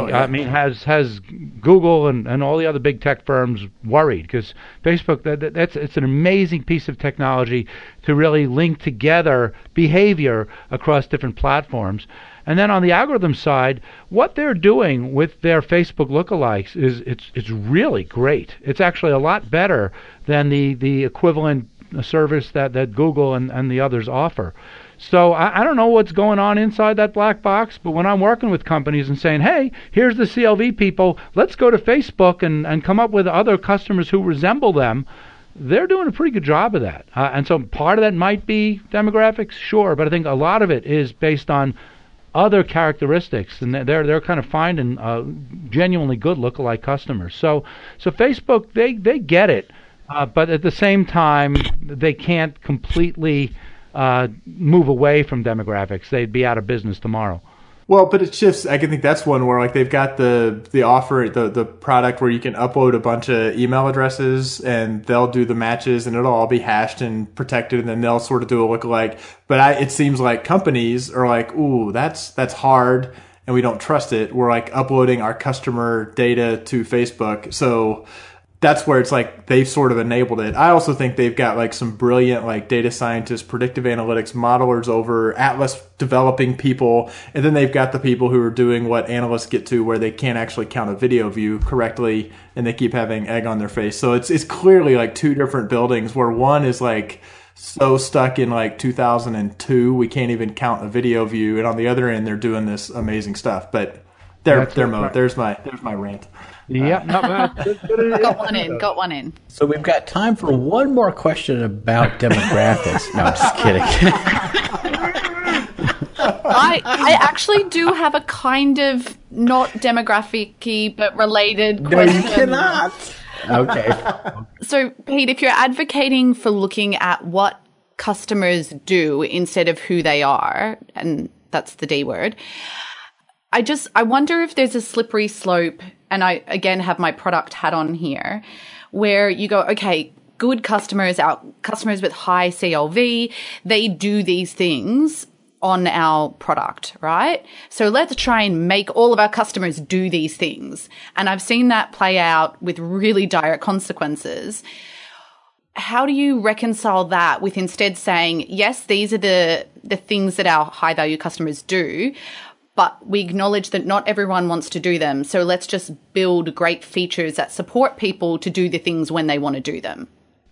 has Google and all the other big tech firms worried, because Facebook, it's an amazing piece of technology to really link together behavior across different platforms. And then on the algorithm side, what they're doing with their Facebook lookalikes it's really great. It's actually a lot better than the equivalent service that Google and the others offer. So I don't know what's going on inside that black box, but when I'm working with companies and saying, hey, here's the CLV people, let's go to Facebook and come up with other customers who resemble them, they're doing a pretty good job of that. And so part of that might be demographics, sure, but I think a lot of it is based on other characteristics, and they're kind of finding genuinely good lookalike customers. So Facebook, they get it, but at the same time, they can't completely move away from demographics. They'd be out of business tomorrow. Well, but it shifts. I can think that's one where they've got the offer, the product where you can upload a bunch of email addresses and they'll do the matches and it'll all be hashed and protected, and then they'll sort of do a lookalike. But it seems like companies are like, ooh, that's hard and we don't trust it. We're uploading our customer data to Facebook. So that's where it's they've sort of enabled it. I also think they've got some brilliant data scientists, predictive analytics modelers over, Atlas developing people, and then they've got the people who are doing what analysts get to where they can't actually count a video view correctly and they keep having egg on their face. So it's clearly two different buildings where one is so stuck in 2002 we can't even count a video view, and on the other end they're doing this amazing stuff. But their mode. There's my rant. Yeah, not bad. Got one in. So we've got time for one more question about demographics. No, I'm just kidding. I actually do have a kind of not demographic-y but related No, question. you cannot. Okay. So, Pete, if you're advocating for looking at what customers do instead of who they are, and that's the D word, I wonder if there's a slippery slope, and I, again, have my product hat on here, where you go, okay, good customers, our customers with high CLV, they do these things on our product, right? So let's try and make all of our customers do these things. And I've seen that play out with really dire consequences. How do you reconcile that with instead saying, yes, these are the things that our high value customers do, but we acknowledge that not everyone wants to do them. So let's just build great features that support people to do the things when they want to do them.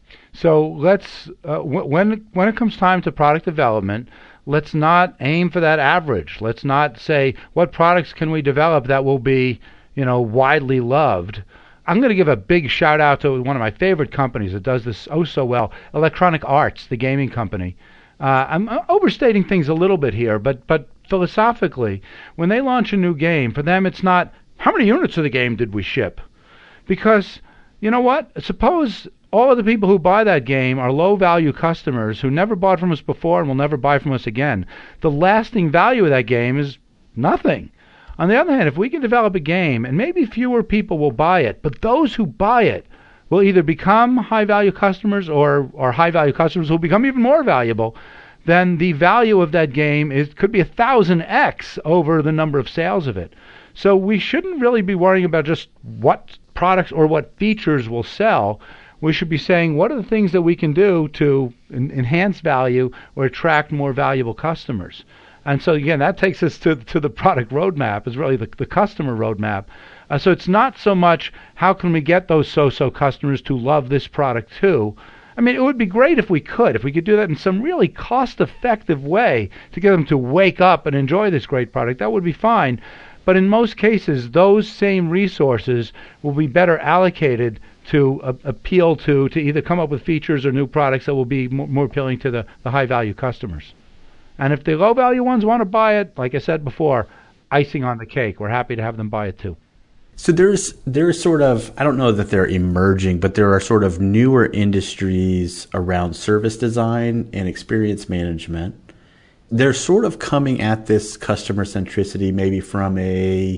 So let's, when it comes time to product development, let's not aim for that average. Let's not say, what products can we develop that will be, widely loved? I'm going to give a big shout out to one of my favorite companies that does this oh so well, Electronic Arts, the gaming company. I'm overstating things a little bit here, but philosophically, when they launch a new game, for them it's not, how many units of the game did we ship? Because, you know what? Suppose all of the people who buy that game are low-value customers who never bought from us before and will never buy from us again. The lasting value of that game is nothing. On the other hand, if we can develop a game, and maybe fewer people will buy it, but those who buy it will either become high-value customers or high-value customers will become even more valuable, then the value of that game could be 1,000x over the number of sales of it. So we shouldn't really be worrying about just what products or what features will sell. We should be saying, what are the things that we can do to enhance value or attract more valuable customers? And so, again, that takes us to the product roadmap, is really the customer roadmap. So it's not so much how can we get those so-so customers to love this product too. I mean, it would be great if we could do that in some really cost-effective way to get them to wake up and enjoy this great product. That would be fine. But in most cases, those same resources will be better allocated to appeal to either come up with features or new products that will be more appealing to the high-value customers. And if the low-value ones want to buy it, like I said before, icing on the cake. We're happy to have them buy it too. So there's sort of, I don't know that they're emerging, but there are sort of newer industries around service design and experience management. They're sort of coming at this customer centricity maybe from a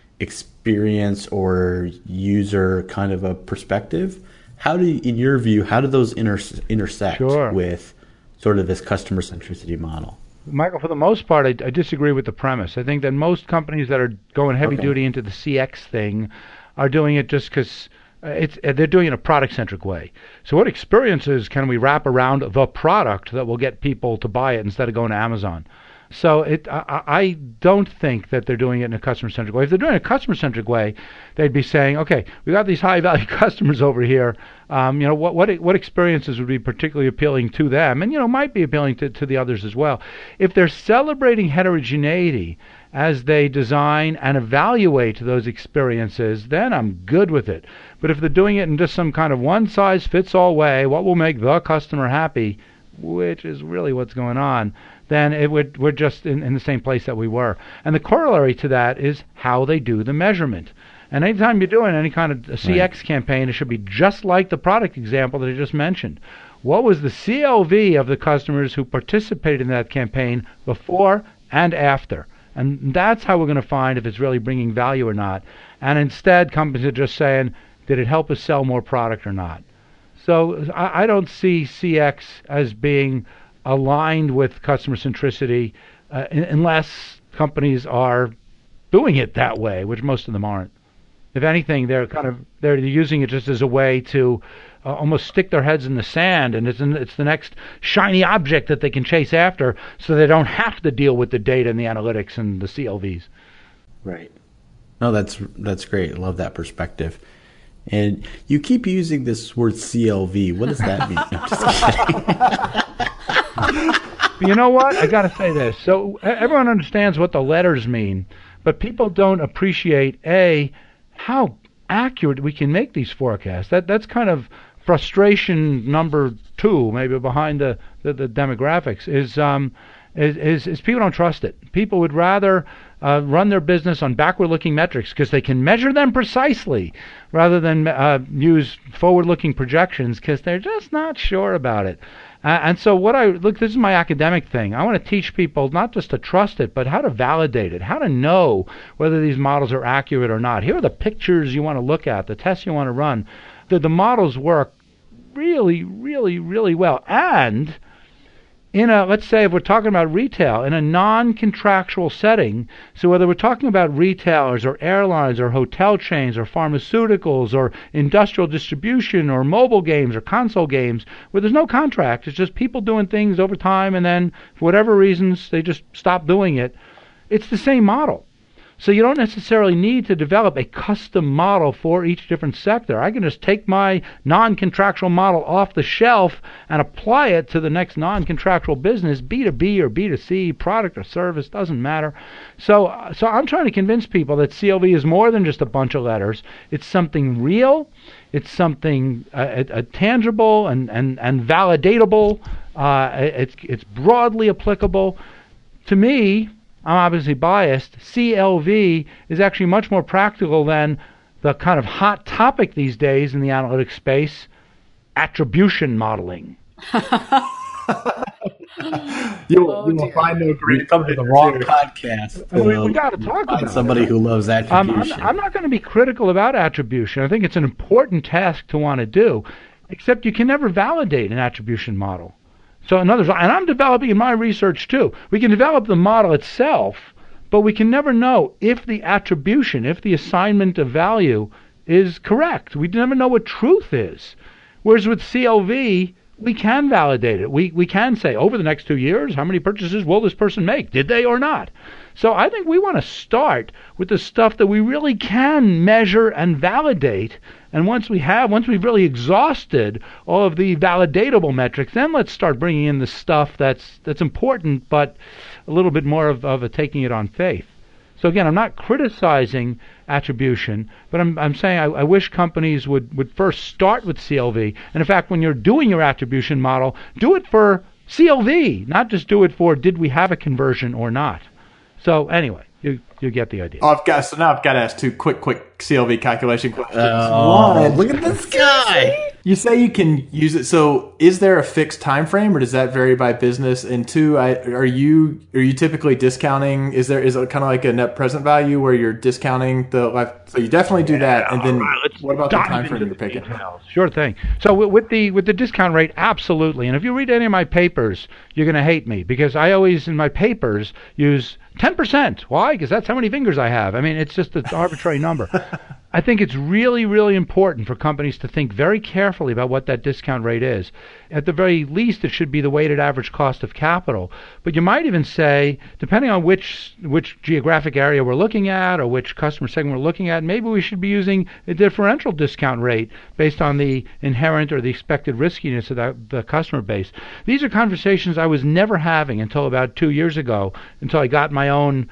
experience or user kind of a perspective. In your view, how do those intersect with sort of this customer centricity model? Michael, for the most part, I disagree with the premise. I think that most companies that are going heavy duty into the CX thing are doing it just because they're doing it in a product-centric way. So what experiences can we wrap around the product that will get people to buy it instead of going to Amazon? So I don't think that they're doing it in a customer-centric way. If they're doing it in a customer-centric way, they'd be saying, okay, we got these high-value customers over here. What experiences would be particularly appealing to them, and might be appealing to the others as well. If they're celebrating heterogeneity as they design and evaluate those experiences, then I'm good with it. But if they're doing it in just some kind of one-size-fits-all way, what will make the customer happy, which is really what's going on, then we're just in the same place that we were. And the corollary to that is how they do the measurement. And anytime you're doing any kind of a CX campaign, it should be just like the product example that I just mentioned. What was the CLV of the customers who participated in that campaign before and after? And that's how we're going to find if it's really bringing value or not. And instead, companies are just saying, did it help us sell more product or not? So I don't see CX as being aligned with customer centricity unless companies are doing it that way, which most of them aren't. If anything, they're using it just as a way to almost stick their heads in the sand, and it's the next shiny object that they can chase after, so they don't have to deal with the data and the analytics and the CLVs. Right. No, that's great. I love that perspective. And you keep using this word CLV. What does that mean? I'm just kidding. You know what? I got to say this. So everyone understands what the letters mean, but people don't appreciate, how accurate we can make these forecasts. That's kind of frustration number 2, maybe behind the demographics, is people don't trust it. People would rather run their business on backward-looking metrics because they can measure them precisely rather than use forward-looking projections because they're just not sure about it. And so this is my academic thing. I want to teach people not just to trust it, but how to validate it, how to know whether these models are accurate or not. Here are the pictures you want to look at, the tests you want to run. The models work really, really, really well. And let's say if we're talking about retail, in a non-contractual setting, so whether we're talking about retailers or airlines or hotel chains or pharmaceuticals or industrial distribution or mobile games or console games, where there's no contract, it's just people doing things over time and then for whatever reasons they just stop doing it, it's the same model. So you don't necessarily need to develop a custom model for each different sector. I can just take my non-contractual model off the shelf and apply it to the next non-contractual business, B2B or B2C, product or service, doesn't matter. So I'm trying to convince people that CLV is more than just a bunch of letters. It's something real. It's something tangible and validatable. It's broadly applicable. To me, I'm obviously biased, CLV is actually much more practical than the kind of hot topic these days in the analytics space, attribution modeling. You will find no great. Come to the wrong podcast. We got to talk about somebody who loves attribution. I'm not going to be critical about attribution. I think it's an important task to want to do, except you can never validate an attribution model. So in other words, and I'm developing in my research too, we can develop the model itself, but we can never know if the attribution, if the assignment of value is correct. We never know what truth is. Whereas with CLV, we can validate it. We can say, over the next 2 years, how many purchases will this person make? Did they or not? So I think we want to start with the stuff that we really can measure and validate. And once we've really exhausted all of the validatable metrics, then let's start bringing in the stuff that's important, but a little bit more of a taking it on faith. So again, I'm not criticizing attribution, but I'm saying I wish companies would first start with CLV. And in fact, when you're doing your attribution model, do it for CLV, not just do it for did we have a conversion or not. So anyway, you get the idea. Now I've got to ask two quick CLV calculation questions. One, look at this guy. You say you can use it. So is there a fixed time frame, or does that vary by business? And two, are you typically discounting? Is it kind of like a net present value where you're discounting the life? So you definitely do that. And then what about the time frame you're picking? Sure thing. So with the discount rate, absolutely. And if you read any of my papers, you're going to hate me because I always in my papers use 10%. Why? Because that's how many fingers I have. I mean, it's just an arbitrary number. I think it's really, really important for companies to think very carefully about what that discount rate is. At the very least, it should be the weighted average cost of capital. But you might even say, depending on which geographic area we're looking at or which customer segment we're looking at, maybe we should be using a differential discount rate based on the inherent or the expected riskiness of the customer base. These are conversations I was never having until about 2 years ago, until I got my own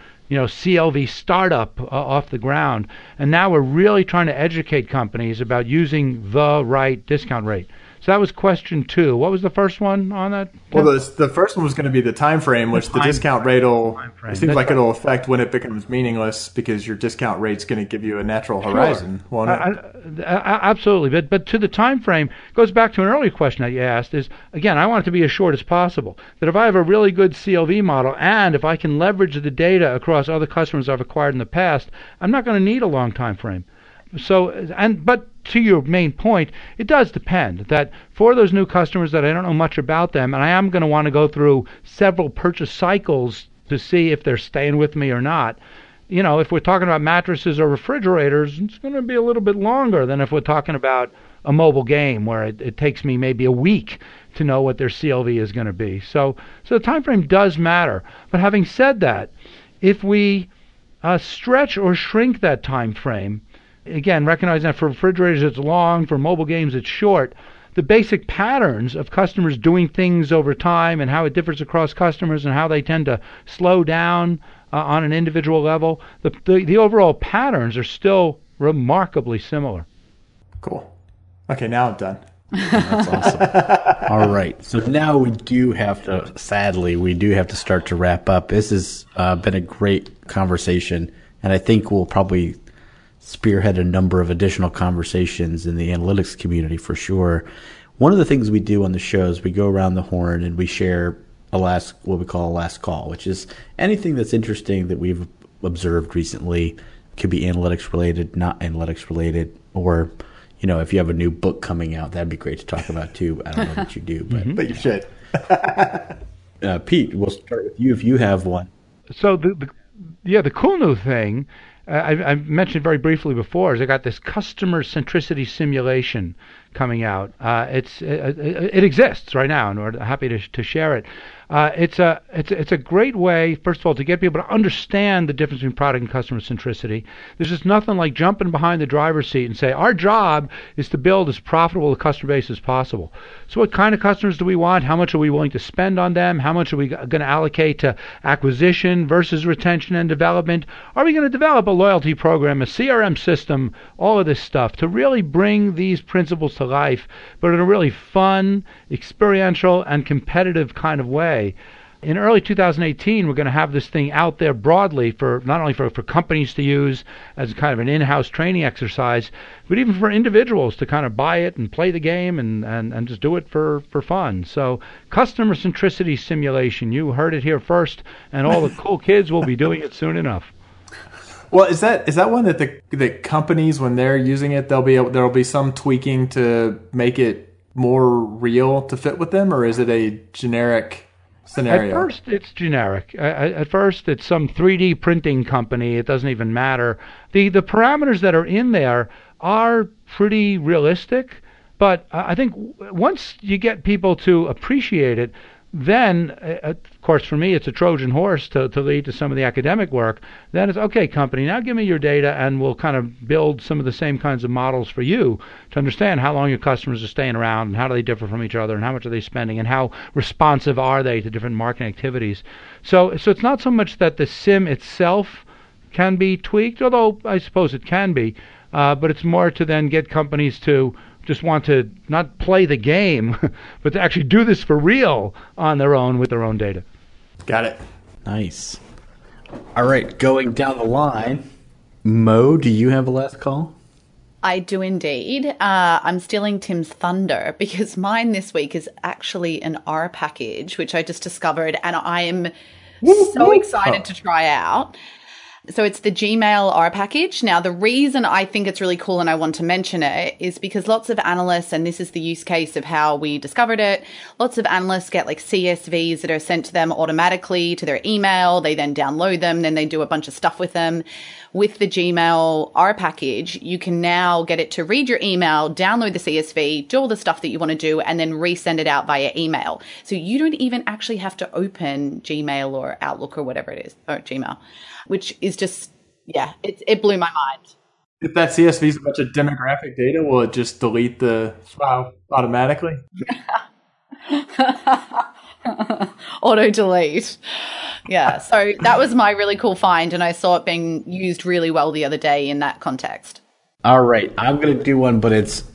CLV startup off the ground. And now we're really trying to educate companies about using the right discount rate. So that was question 2. What was the first one on that? Well, the first one was going to be the time frame, which the discount rate it seems like it'll affect when it becomes meaningless because your discount rate's going to give you a natural horizon, won't it? Absolutely. But to the time frame, goes back to an earlier question that you asked is, again, I want it to be as short as possible. That if I have a really good CLV model and if I can leverage the data across other customers I've acquired in the past, I'm not going to need a long time frame. But to your main point, it does depend that for those new customers that I don't know much about them, and I am going to want to go through several purchase cycles to see if they're staying with me or not. If we're talking about mattresses or refrigerators, it's going to be a little bit longer than if we're talking about a mobile game where it takes me maybe a week to know what their CLV is going to be. So the time frame does matter. But having said that, if we stretch or shrink that time frame, again, recognizing that for refrigerators it's long, for mobile games it's short, the basic patterns of customers doing things over time and how it differs across customers and how they tend to slow down on an individual level, the overall patterns are still remarkably similar. Cool. Okay, now I'm done. That's awesome. All right. So now we do have to start to wrap up. This has been a great conversation, and I think we'll probably spearhead a number of additional conversations in the analytics community for sure. One of the things we do on the show is we go around the horn and we share what we call a last call, which is anything that's interesting that we've observed recently. It could be analytics related, not analytics related, or if you have a new book coming out, that'd be great to talk about too. I don't know what you do, but you should. Pete, we'll start with you if you have one. So the cool new thing I mentioned very briefly before is I got this customer centricity simulation coming out. It exists right now, and we're happy to share it. It's a great way, first of all, to get people to understand the difference between product and customer centricity. There's just nothing like jumping behind the driver's seat and say, our job is to build as profitable a customer base as possible. So what kind of customers do we want? How much are we willing to spend on them? How much are we going to allocate to acquisition versus retention and development? Are we going to develop a loyalty program, a CRM system, all of this stuff to really bring these principles to life, but in a really fun, experiential, and competitive kind of way? In early 2018, we're going to have this thing out there broadly for not only for companies to use as kind of an in-house training exercise, but even for individuals to kind of buy it and play the game and just do it for fun. So customer centricity simulation, you heard it here first, and all the cool kids will be doing it soon enough. Well, is that one that the companies, when they're using it, there'll be some tweaking to make it more real to fit with them, or is it a generic scenario? At first, it's generic. At first, it's some 3D printing company. It doesn't even matter. The parameters that are in there are pretty realistic, but I think once you get people to appreciate it, then, of course, for me, it's a Trojan horse to lead to some of the academic work. Then it's, okay, company, now give me your data, and we'll kind of build some of the same kinds of models for you to understand how long your customers are staying around, and how do they differ from each other, and how much are they spending, and how responsive are they to different marketing activities. So it's not so much that the sim itself can be tweaked, although I suppose it can be, but it's more to then get companies to just want to not play the game, but to actually do this for real on their own with their own data. Got it. Nice. All right, going down the line, Mo, do you have a last call? I do indeed. I'm stealing Tim's thunder because mine this week is actually an R package, which I just discovered, and I am so excited to try out. So it's the Gmail R package. Now, the reason I think it's really cool and I want to mention it is because lots of analysts, and this is the use case of how we discovered it, lots of analysts get like CSVs that are sent to them automatically to their email. They then download them, then they do a bunch of stuff with them. With the Gmail R package, you can now get it to read your email, download the CSV, do all the stuff that you want to do, and then resend it out via email. So you don't even actually have to open Gmail or Outlook or whatever it is, or Gmail, which is just, it blew my mind. If that CSV is a bunch of demographic data, will it just delete the file automatically? Auto delete. Yeah, so that was my really cool find, and I saw it being used really well the other day in that context. All right, I'm going to do one, but it's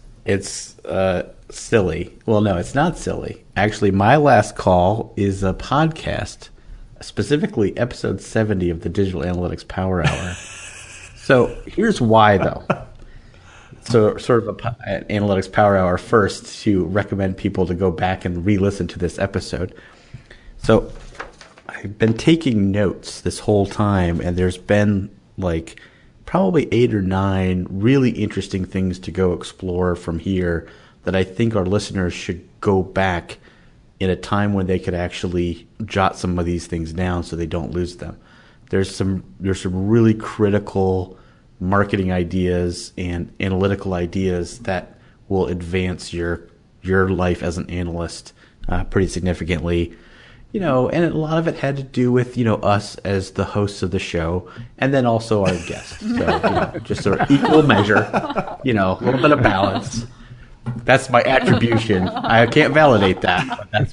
silly. Well, no, it's not silly. Actually, my last call is a podcast, specifically episode 70 of the Digital Analytics Power Hour. So here's why, though. So sort of an Analytics Power Hour first to recommend people to go back and re-listen to this episode. So I've been taking notes this whole time, and there's been like probably 8 or 9 really interesting things to go explore from here that I think our listeners should go back in a time when they could actually jot some of these things down so they don't lose them. There's some really critical marketing ideas and analytical ideas that will advance your life as an analyst pretty significantly. And a lot of it had to do with, us as the hosts of the show, and then also our guests. So, just sort of equal measure, a little bit of balance. That's my attribution. I can't validate that, but that's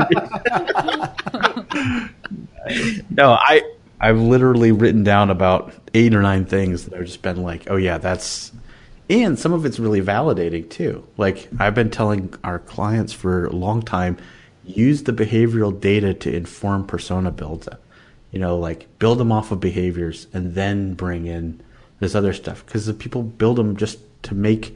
my attribution. No, I've literally written down about 8 or 9 things that I've just been like, oh yeah, that's And some of it's really validating too. Like I've been telling our clients for a long time, use the behavioral data to inform persona builds. Like build them off of behaviors and then bring in this other stuff. Because the people build them just to make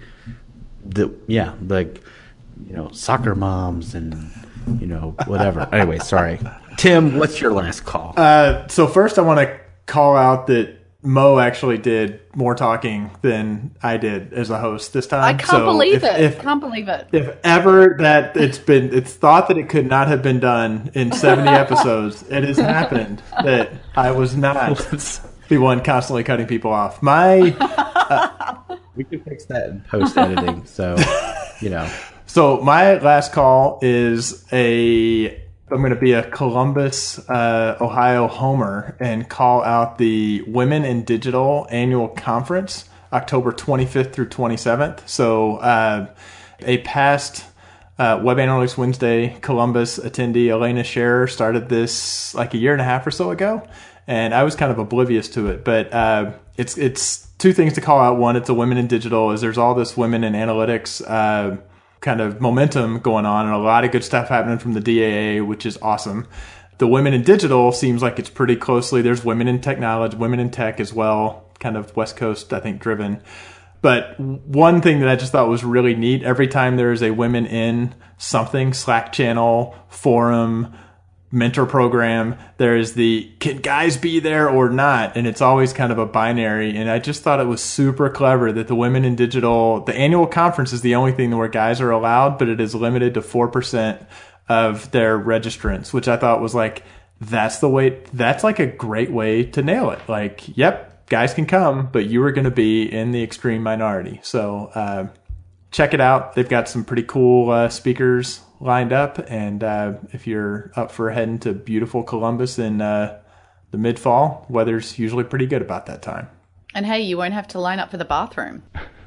soccer moms and, whatever. Anyway, sorry. Tim, what's your last call? So first I want to call out that Mo actually did more talking than I did as a host this time. I can't believe it. Can't believe it. If ever that it's thought that it could not have been done in 70 episodes, it has happened that I was not the one constantly cutting people off. We can fix that in post editing. So, So my last call is I'm going to be a Columbus, Ohio homer and call out the Women in Digital Annual Conference, October 25th through 27th. So a past Web Analytics Wednesday Columbus attendee, Elena Scherer, started this like a year and a half or so ago. And I was kind of oblivious to it. But it's two things to call out. One, it's a Women in Digital, is there's all this women in analytics kind of momentum going on and a lot of good stuff happening from the DAA, which is awesome. The Women in Digital seems like it's pretty closely. There's women in technology, women in tech as well, kind of West Coast, I think, driven. But one thing that I just thought was really neat, every time there is a women in something, Slack channel, forum, mentor program, there is can guys be there or not? And it's always kind of a binary. And I just thought it was super clever that the Women in Digital, the annual conference is the only thing where guys are allowed, but it is limited to 4% of their registrants, which I thought was like, that's like a great way to nail it. Like, yep, guys can come, but you are going to be in the extreme minority. So, check it out. They've got some pretty cool speakers lined up, and if you're up for heading to beautiful Columbus in the mid-fall, weather's usually pretty good about that time. And hey, you won't have to line up for the bathroom.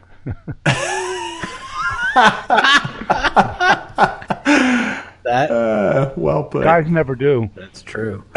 Well put. Guys never do. That's true.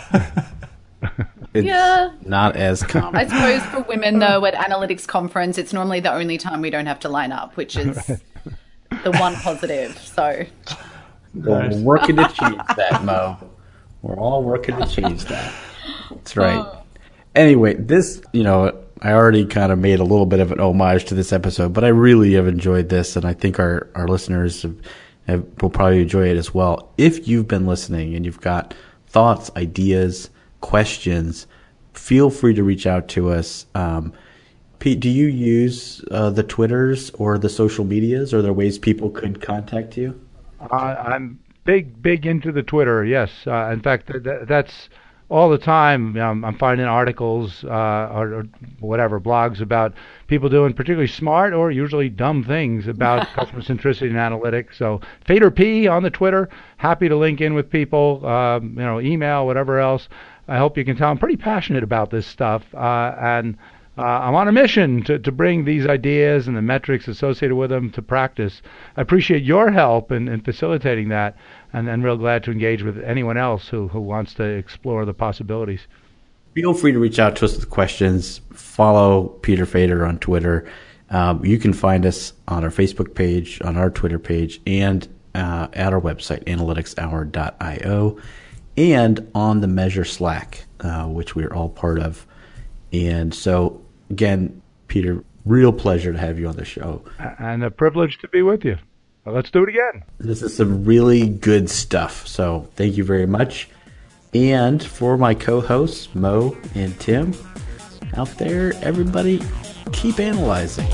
It's not as common. I suppose for women, though, at analytics conference, it's normally the only time we don't have to line up, which is the one positive. So we're working to change that, Mo. We're all working to change that. That's right. Anyway, this, I already kind of made a little bit of an homage to this episode, but I really have enjoyed this, and I think our listeners will probably enjoy it as well. If you've been listening and you've got thoughts, ideas, questions, feel free to reach out to us. Pete, do you use the Twitters or the social medias? Are there ways people could contact you? I'm big into the Twitter, yes. In fact, that's all the time. I'm finding articles or whatever, blogs about people doing particularly smart or usually dumb things about customer centricity and analytics. So Fader P on the Twitter, happy to link in with people, email, whatever else. I hope you can tell I'm pretty passionate about this stuff, and I'm on a mission to bring these ideas and the metrics associated with them to practice. I appreciate your help in facilitating that, and I'm real glad to engage with anyone else who wants to explore the possibilities. Feel free to reach out to us with questions. Follow Peter Fader on Twitter. You can find us on our Facebook page, on our Twitter page, and at our website, analyticshour.io, and on the Measure Slack, which we're all part of. And so, again, Peter, real pleasure to have you on the show. And a privilege to be with you. Well, let's do it again. This is some really good stuff. So thank you very much. And for my co-hosts, Mo and Tim, out there, everybody, keep analyzing.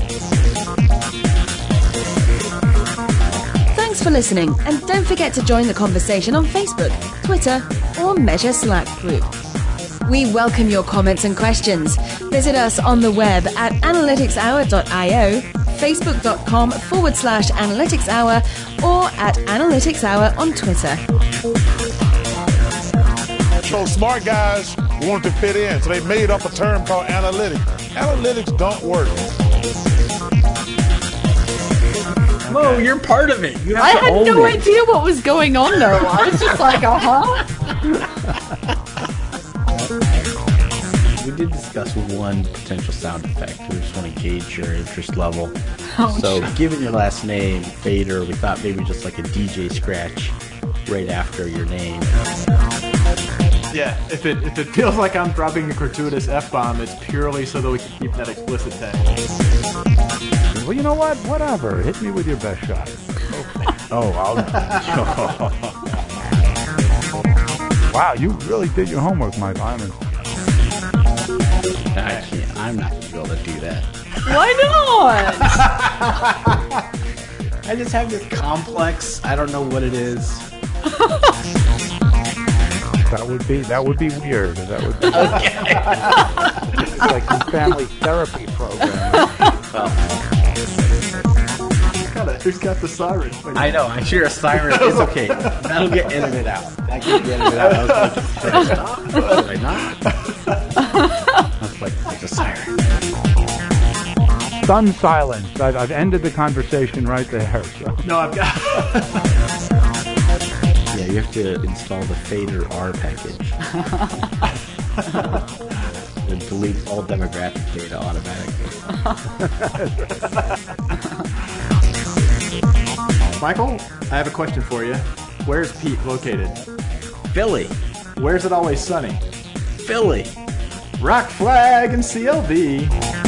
Thanks for listening, and don't forget to join the conversation on Facebook, Twitter, or Measure Slack group. We welcome your comments and questions. Visit us on the web at analyticshour.io, facebook.com/analyticshour, or at analyticshour on Twitter. So smart guys wanted to fit in, so they made up a term called analytics. Analytics don't work. Mo, you're part of it. You have I to had own no it. idea what was going on, though. I was just like, we did discuss one potential sound effect. We just want to gauge your interest level. Oh, So, given your last name, Fader, we thought maybe just like a DJ scratch right after your name. Yeah, if it feels like I'm dropping a gratuitous F-bomb, it's purely so that we can keep that explicit tag. Well, you know what? Whatever. Hit me with your best shot. Oh, Wow, you really did your homework, Mike. I can't. I'm not going to be able to do that. Why not? I just have this complex. I don't know what it is. That would be weird. That would be It's like some family therapy program. Who's got the siren? I know. I hear a siren. It's okay. That'll get edited out. That can get edited out. I was like, should I stop? Should I not? I was like a siren. Sun silence. I've ended the conversation right there. So. No, I've got... Yeah, you have to install the Fader R package. It deletes all demographic data automatically. Michael, I have a question for you. Where's Pete located? Philly. Where's it always sunny? Philly. Rock flag and CLB.